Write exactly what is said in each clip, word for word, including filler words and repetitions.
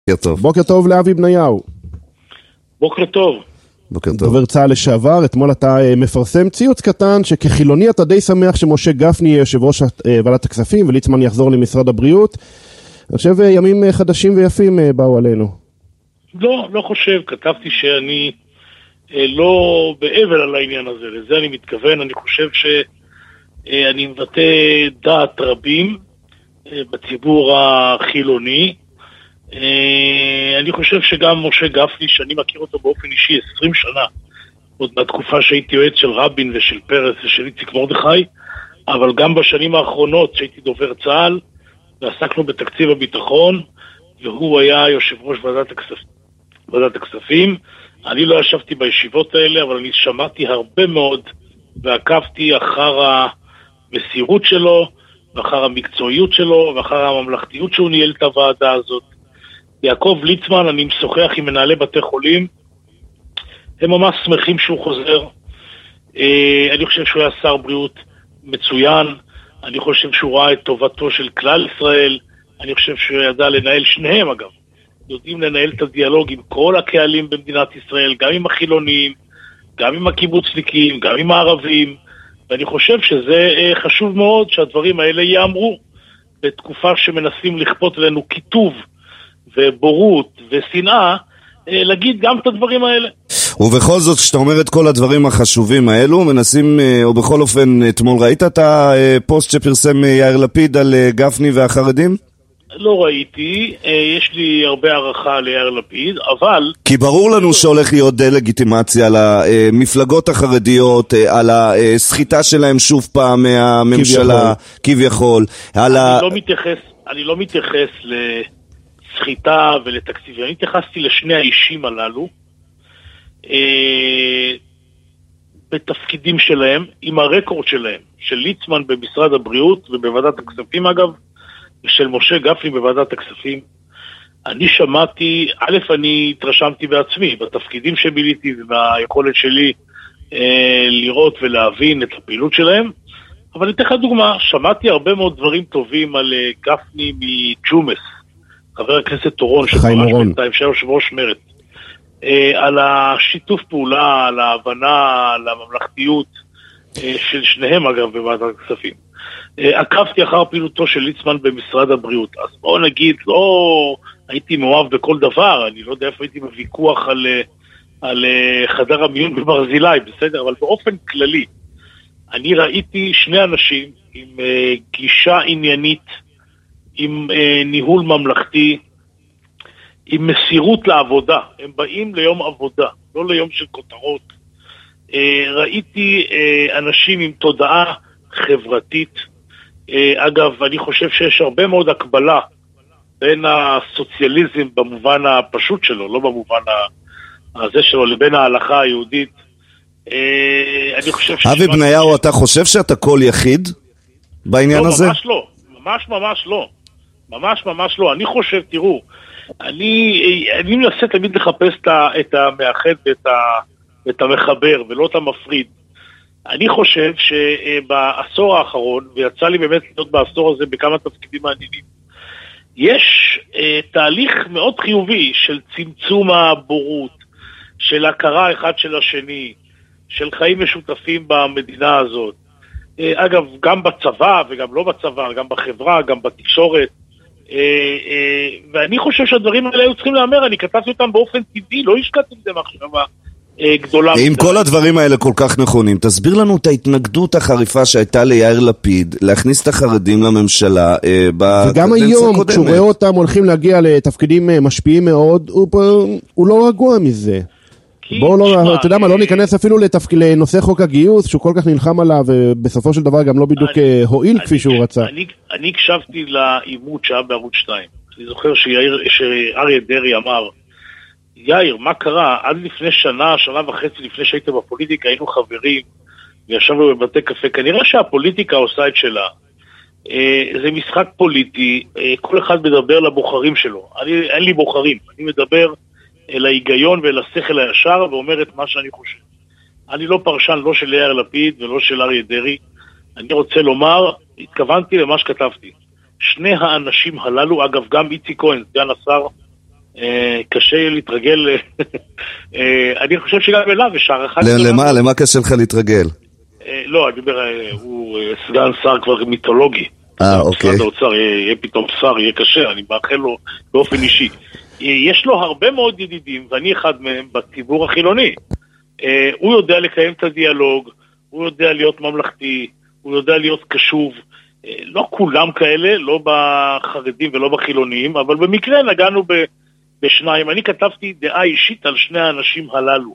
בוקר טוב. בוקר טוב לאבי בניהו. בוקר טוב. בוקר טוב. דובר צה"ל לשעבר, אתמול אתה מפרסם ציוץ קטן שכחילוני אתה די שמח שמשה גפני יהיה יושב ראש ועדת הכספים וליצמן יחזור למשרד הבריאות. אני חושב ימים חדשים ויפים באו עלינו. לא, לא חושב. כתבתי שאני לא באבל על העניין הזה. לזה אני מתכוון. אני חושב שאני מבטא דעת רבים בציבור החילוני. אני חושב שגם משה גפני, שאני מכיר אותו באופן אישי עשרים שנה, עוד בתקופה שהייתי יועץ של רבין ושל פרס ושל איציק מרדכי, אבל גם בשנים האחרונות שהייתי דובר צה"ל ועסקנו בתקציב הביטחון, והוא היה יושב ראש ועדת הכספים, ועדת הכספים. אני לא ישבתי בישיבות האלה, אבל אני שמעתי הרבה מאוד ועקבתי אחר המסירות שלו ואחר המקצועיות שלו ואחר הממלכתיות שהוא ניהל את הוועדה הזאת. יעקב ליצמן, אני משוחח עם מנהלי בתי חולים, הם ממש שמחים שהוא חוזר. אני חושב שהוא היה שר בריאות מצוין, אני חושב שהוא ראה את טובתו של כלל ישראל, אני חושב שהוא ידע לנהל, שניהם אגב, יודעים לנהל את הדיאלוג עם כל הקהלים במדינת ישראל, גם עם החילונים, גם עם הקיבוצניקים, גם עם הערבים, ואני חושב שזה חשוב מאוד שהדברים האלה יאמרו בתקופה שמנסים לכפות עלינו כיתוב ובורות ושנאה, להגיד גם את הדברים האלה. ובכל זאת, כשאתה אומר את כל הדברים החשובים האלו, מנסים, או בכל אופן, אתמול ראית את הפוסט שפרסם יאיר לפיד על גפני והחרדים? לא ראיתי, יש לי הרבה הערכה ליאיר לפיד, אבל... כי ברור לנו שהולך להיות דה-לגיטימציה על המפלגות החרדיות, על הסחיטה שלהם שוב פעם מהממשלה, כביכול. אני לא מתייחס, אני לא מתייחס ל... סחיטה ולתקציבים. אני התייחסתי לשני האישים הללו אה, בתפקידים שלהם, עם הרקורד שלהם, של ליצמן במשרד הבריאות ובוועדת הכספים אגב, ושל משה גפני בוועדת הכספים. אני שמעתי, א', אני התרשמתי בעצמי בתפקידים שביליתי והיכולת שלי אה, לראות ולהבין את הפעילות שלהם, אבל אני אתן לך דוגמה, שמעתי הרבה מאוד דברים טובים על אה, גפני מג'ומס, חבר הכנסת תורון, חיים אורון, שהיה יושב ראש מרצ, על השיתוף פעולה, על ההבנה, על הממלכתיות של שניהם אגב בוועדת הכספים. עקבתי אחר פעילותו של ליצמן במשרד הבריאות, אז בואו נגיד, לא הייתי מאוהב בכל דבר, אני לא יודע איפה הייתי בוויכוח על, על חדר המיון בברזילי, בסדר, אבל באופן כללי, אני ראיתי שני אנשים עם גישה עניינית, עם אה, ניהול ממלכתי, עם מסירות לעבודה. הם באים ליום עבודה, לא ליום של כותרות. אה, ראיתי אה, אנשים עם תודעה חברתית. אה, אגב, אני חושב שיש הרבה מאוד הקבלה בין הסוציאליזם במובן הפשוט שלו, לא במובן הזה שלו, לבין ההלכה היהודית. אה, אני חושב אבי בניהו, אתה חושב שאתה קול יחיד בעניין לא, הזה? לא, ממש לא. ממש ממש לא. ממש ממש לא. אני חושב, תראו, אני, אני מנסה תמיד לחפש את המאחד ואת, ה, ואת המחבר, ולא את המפריד. אני חושב שבעשור האחרון, ויצא לי באמת להיות בעשור הזה בכמה תפקידים מעניינים, יש אה, תהליך מאוד חיובי של צמצום הבורות, של הכרה אחד של השני, של חיים משותפים במדינה הזאת. אגב, גם בצבא וגם לא בצבא, גם בחברה, גם בתקשורת, ואני חושב שהדברים האלה היו צריכים לאמר, אני כתבתי אותם באופן טבעי, לא השקעתי בזה מחשבה גדולה. אם כל הדברים האלה כל כך נכונים, תסביר לנו את ההתנגדות החריפה שהייתה ליאיר לפיד, להכניס את החרדים לממשלה וגם היום, כשהוא רואה אותם הולכים להגיע לתפקידים משפיעים מאוד, הוא לא רגוע מזה. בואו לא, אתה יודע מה, לא ניכנס אפילו לנושא חוק הגיוס, שהוא כל כך נלחם עליו, ובסופו של דבר גם לא בדיוק הועיל כפי שהוא רצה. אני הקשבתי לעימות שהיה בערוץ שתיים. אני זוכר שאריה דרעי אמר, יאיר, מה קרה? עד לפני שנה, שנה וחצי לפני שהיית בפוליטיקה, היינו חברים, וישבנו בבתי קפה. כנראה שהפוליטיקה עושה את שלה. זה משחק פוליטי, כל אחד מדבר לבוחרים שלו. אין לי בוחרים, אני מדבר אל ההיגיון ואל השכל הישר, ואומר את מה שאני חושב. אני לא פרשן, לא של יאיר לפיד ולא של אריה דרעי. אני רוצה לומר, התכוונתי למה שכתבתי. שני האנשים הללו, אגב גם איציק כהן, סגן השר, קשה להתרגל, אני חושב שגם אליו יש הערכה. למה? למה קשה לך להתרגל? לא, אני אומר, הוא סגן שר כבר מיתולוגי. אה, אוקיי. משרד האוצר יהיה פתאום שר, יהיה קשה, אני מאחל לו באופן אישי. יש לו הרבה מאוד ידידים, ואני אחד מהם בציבור החילוני. הוא יודע לקיים את הדיאלוג, הוא יודע להיות ממלכתי, הוא יודע להיות קשוב. לא כולם כאלה, לא בחרדים ולא בחילונים, אבל במקרה נגענו בשניים. אני כתבתי דעה אישית על שני האנשים הללו.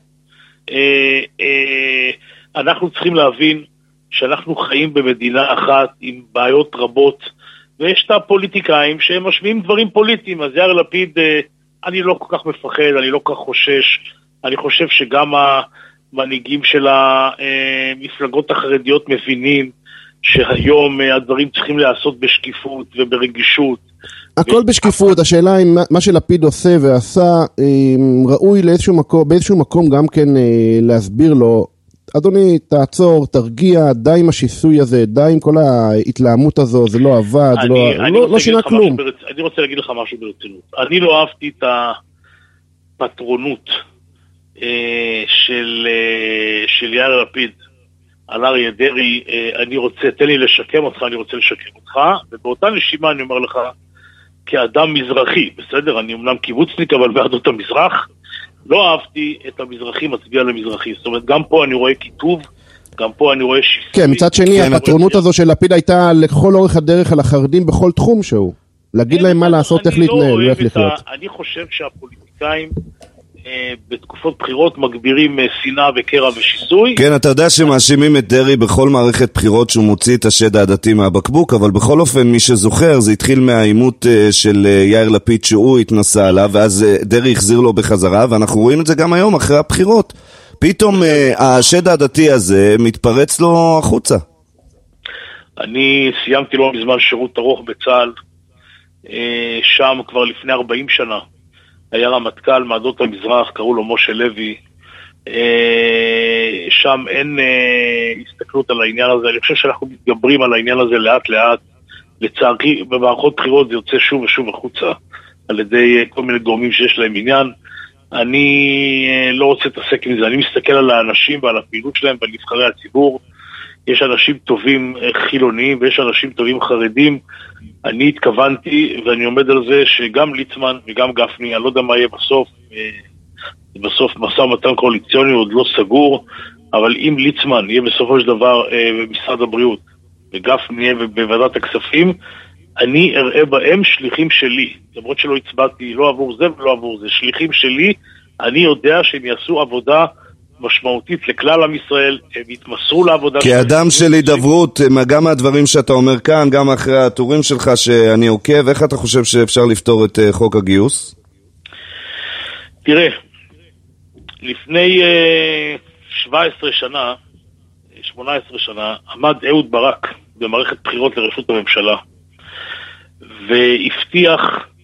אנחנו צריכים להבין שאנחנו חיים במדינה אחת עם בעיות רבות, ויש את הפוליטיקאים שהם משמיעים דברים פוליטיים. אז יאיר לפיד, אני לא כל כך מפחד, אני לא כל כך חושש. אני חושב שגם המנהיגים של המפלגות החרדיות מבינים שהיום הדברים צריכים לעשות בשקיפות וברגישות. הכל בשקיפות, השאלה אם מה שלפיד עושה ועשה, ראוי לאיזשהו מקום, באיזשהו מקום גם כן להסביר לו, אדוני, תעצור, תרגיע, די עם השיסוי הזה, די עם כל ההתלהמות הזו, זה לא עבד, זה לא, לא, לא שינה כלום. ברצ... אני רוצה להגיד לך משהו ברצינות. אני לא אהבתי את הפטרונות אה, של, אה, של יאיר לפיד על אריה דרעי. אה, אני רוצה, תן לי לשקם אותך, אני רוצה לשקם אותך, ובאותה נשימה אני אומר לך, כאדם מזרחי, בסדר? אני אמנם קיבוצניק, אבל בעדות המזרח, לא אהבתי את המזרחי מצביע למזרחי. זאת אומרת, גם פה אני רואה כיתוב, גם פה אני רואה שיסוי. כן, מצד שני, הפטרונות הזו של לפיד הייתה לכל אורך הדרך על החרדים בכל תחום שהוא. להגיד להם מה לעשות, איך להתנהל, איך לחיות. אני חושב שהפוליטיקאים בתקופות בחירות מגבירים שנאה וקרע ושיסוי. כן, אתה יודע שמאשימים את דרעי בכל מערכת בחירות שהוא מוציא את השד העדתי מהבקבוק, אבל בכל אופן מי שזוכר זה התחיל מהאימות של יאיר לפיד שהוא התנסה עליו, ואז דרעי החזיר לו בחזרה, ואנחנו רואים את זה גם היום אחרי הבחירות. פתאום השד העדתי הזה מתפרץ לו החוצה. אני סיימתי לו מזמן שירות ארוך בצה"ל, שם כבר לפני ארבעים שנה. היה רמטכ"ל מעדות המזרח, קראו לו משה לוי. שם אין הסתכלות על העניין הזה. אני חושב שאנחנו מתגברים על העניין הזה לאט לאט. לצערי, במערכות בחירות זה יוצא שוב ושוב החוצה, על ידי כל מיני גורמים שיש להם עניין. אני לא רוצה להתעסק עם זה. אני מסתכל על האנשים ועל הפעילות שלהם ועל נבחרי הציבור. יש אנשים טובים חילוניים ויש אנשים טובים חרדים. אני התכוונתי, ואני עומד על זה, שגם ליצמן וגם גפני, אני לא יודע מה יהיה בסוף, בסוף משא ומתן קואליציוני עוד לא סגור, אבל אם ליצמן יהיה בסופו של דבר במשרד הבריאות, וגפני יהיה בוועדת הכספים, אני אראה בהם שליחים שלי, למרות שלא הצבעתי לא עבור זה ולא עבור זה, שליחים שלי, אני יודע שהם יעשו עבודה משמעותית לכלל עם ישראל, הם יתמסרו לעבודה. כאדם של הידברות, גם מהדברים שאתה אומר כאן, גם אחרי הטורים שלך שאני עוקב, איך אתה חושב שאפשר לפתור את חוק הגיוס? תראה, לפני שבע עשרה שנה, שמונה עשרה שנה, עמד אהוד ברק במערכת בחירות לראשות הממשלה, והבטיח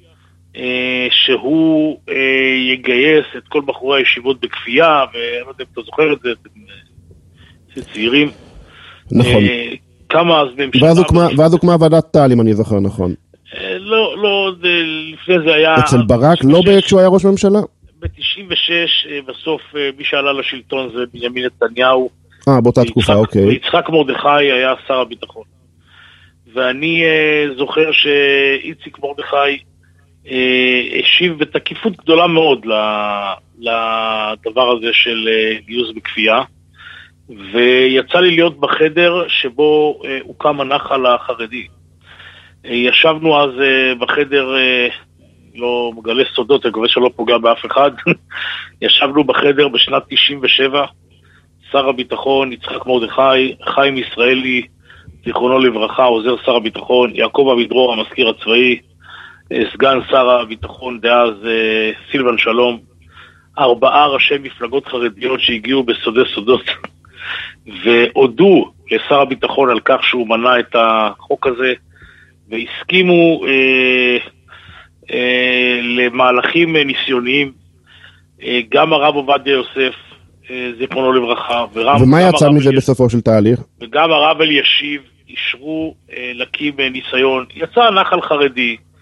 שהוא יגייס את כל בחורי הישיבות בכפייה, ואני לא יודע אם אתה זוכר את זה, אתם צעירים. נכון. כמה אז בממשלה... ואז הוקמה ועדת טל, אם אני זוכר נכון. לא, לא, לפני זה היה... אצל ברק, לא כשהוא היה ראש ממשלה? ב-תשעים ושש, בסוף מי שעלה לשלטון זה בנימין נתניהו. אה, באותה תקופה, אוקיי. ויצחק מרדכי היה שר הביטחון. ואני זוכר שאיציק מרדכי השיב בתקיפות גדולה מאוד לדבר הזה של גיוס בכפייה, ויצא לי להיות בחדר שבו הוקם הנחל החרדי. ישבנו אז בחדר, לא מגלה סודות, אני מקווה שלא פוגע באף אחד, ישבנו בחדר בשנת תשעים ושבע, שר הביטחון יצחק מרדכי, חיים ישראלי זיכרונו לברכה, עוזר שר הביטחון, יעקב אבידרור המזכיר הצבאי, סגן שר הביטחון דאז סילבן שלום, ארבעה ראשי מפלגות חרדיות שהגיעו בסודי סודות והודו לשר הביטחון על כך שהוא מנע את החוק הזה, והסכימו אה, אה, למהלכים ניסיוניים. אה, גם הרב עובדיה יוסף אה, זיכרונו לברכה, ורם, ומה יצא מזה אל... בסופו של תהליך? וגם הרב אלישיב אישרו אה, להקים ניסיון. יצא נחל חרדי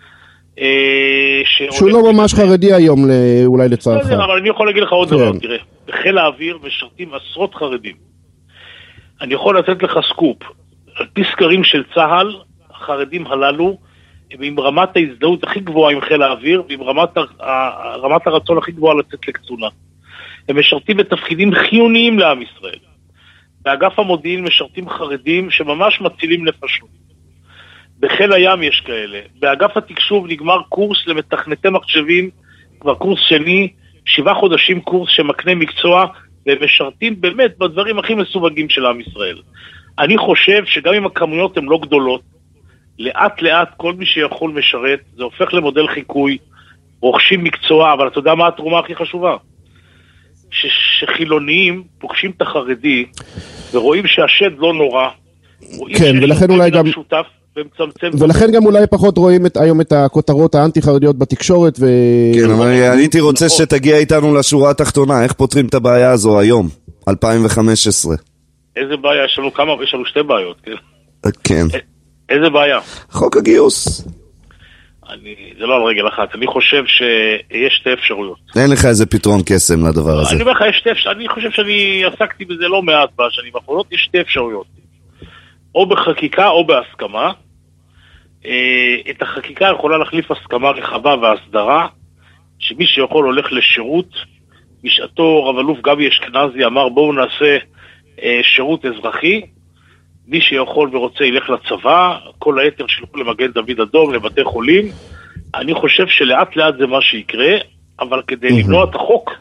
שהוא לא ממש חרדי היום, אולי לצערך. אבל אני יכול להגיד לך עוד דבר, תראה, בחיל האוויר משרתים עשרות חרדים. אני יכול לתת לך סקופ. על פי סקרים של צה"ל, החרדים הללו הם עם רמת ההזדהות הכי גבוהה עם חיל האוויר, ועם רמת, רמת הרצון הכי גבוהה לצאת לקצונה. הם משרתים בתפקידים חיוניים לעם ישראל. באגף המודיעין משרתים חרדים שממש מצילים נפשות. בחיל הים יש כאלה. באגף התקשוב נגמר קורס למתכנתי מחשבים, כבר קורס שני, שבעה חודשים קורס שמקנה מקצוע, והם משרתים באמת בדברים הכי מסווגים של עם ישראל. אני חושב שגם אם הכמויות הן לא גדולות, לאט לאט כל מי שיכול משרת, זה הופך למודל חיקוי, רוכשים מקצוע, אבל אתה יודע מה התרומה הכי חשובה? ש- שחילוניים פוגשים את החרדי, ורואים שהשד לא נורא, כן, ולכן אולי גם... שותף, ולכן גם אולי פחות רואים את, היום את הכותרות האנטי-חרדיות בתקשורת ו... כן, אבל הייתי רוצה שתגיע איתנו לשורה התחתונה, איך פותרים את הבעיה הזו היום, אלפיים וחמש עשרה? איזה בעיה? יש לנו כמה, יש לנו שתי בעיות, כן? כן. איזה בעיה? חוק הגיוס. אני, זה לא על רגל אחת, אני חושב שיש שתי אפשרויות. אין לך איזה פתרון קסם לדבר הזה. אני אומר לך, יש שתי אפשרויות, אני חושב שאני עסקתי בזה לא מעט בשנים האחרונות, יש שתי אפשרויות. או בחקיקה או בהסכמה. את החקיקה יכולה להחליף הסכמה רחבה והסדרה, שמי שיכול הולך לשירות, בשעתו רב אלוף גבי אשכנזי אמר בואו נעשה שירות אזרחי, מי שיכול ורוצה ילך לצבא, כל היתר שילכו למגן דוד אדום, לבתי חולים. אני חושב שלאט לאט זה מה שיקרה, אבל כדי למנוע את החוק,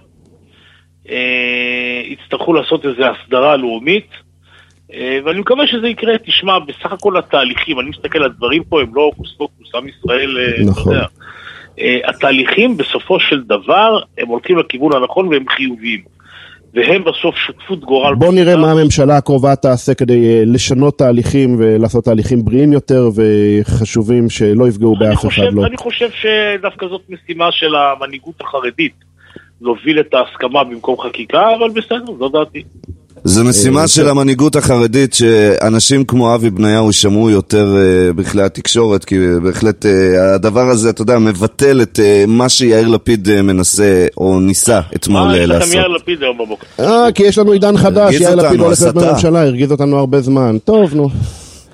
יצטרכו לעשות איזו הסדרה לאומית, ואני מקווה שזה יקרה. תשמע, בסך הכל התהליכים, אני מסתכל על דברים פה, הם לא קוסמוס, עם ישראל, נכון. אתה יודע. התהליכים בסופו של דבר, הם הולכים לכיוון הנכון והם חיוביים. והם בסוף שותפות גורל. בוא נראה מה הממשלה הקרובה תעשה כדי לשנות תהליכים ולעשות תהליכים בריאים יותר וחשובים שלא יפגעו באף אחד. לא. אני חושב שדווקא זאת משימה של המנהיגות החרדית, להוביל את ההסכמה במקום חקיקה, אבל בסדר, זו דעתי. זו משימה של המנהיגות החרדית שאנשים כמו אבי בניהו יישמעו יותר בכלי התקשורת, כי בהחלט הדבר הזה, אתה יודע, מבטל את מה שיאיר לפיד מנסה או ניסה אתמול לעשות. מה, יש לכם יאיר לפיד היום בבוקר? אה, כי יש לנו עידן חדש, יאיר לפיד הולך להיות בממשלה, הרגיז אותנו הרבה זמן. טוב, נו.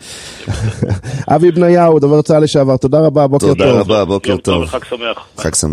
אבי בניהו, דובר צה"ל לשעבר, תודה רבה, בוקר טוב. תודה רבה, בוקר טוב. חג שמח. חג שמח.